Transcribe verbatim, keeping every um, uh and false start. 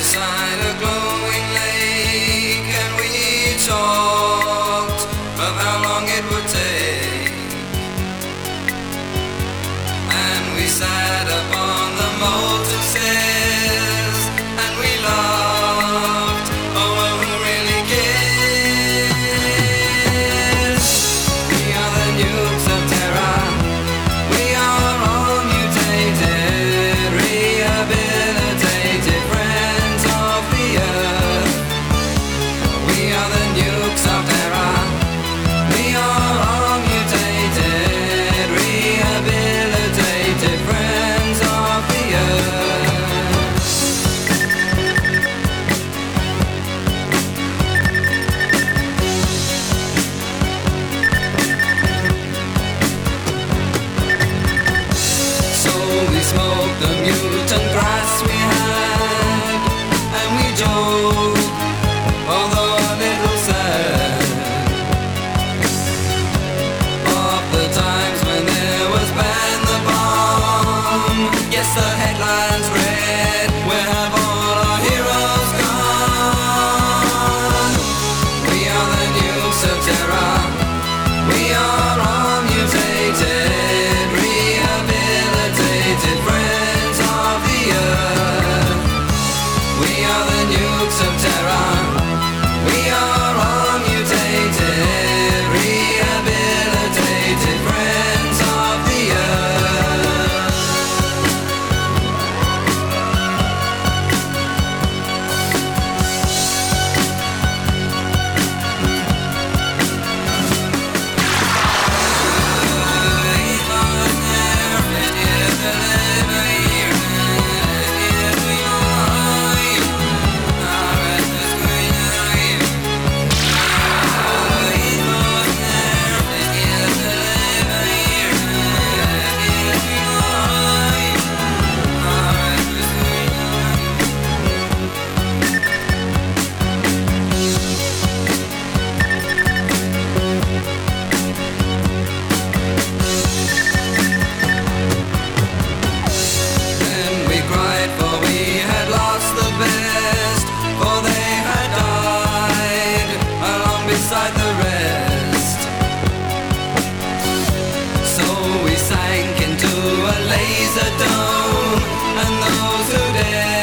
beside a glowing lake, and we talked of how long it would take. And we sat upon the molten stairs, and we laughed. Oh, well, who really cares? We are the nukes of terror. We are all mutated, rehabilitated friends of the earth. We are the nukes of terror. We are all mutated, rehabilitated friends of the earth. So we smoked the mutant grass we had, and we joked, although a little sad, of the times when there was ban the bomb. Yes, the headlines read, where have all our heroes gone? We are the nukes of terror. We are all mutated, rehabilitated friends of the earth. We are the nukes of terror. We are all mutated, rehabilitated friends of the earth. Then we cried, for we had lost the best, for they had died along beside the rest. So we sank into a laser dome, and those who dared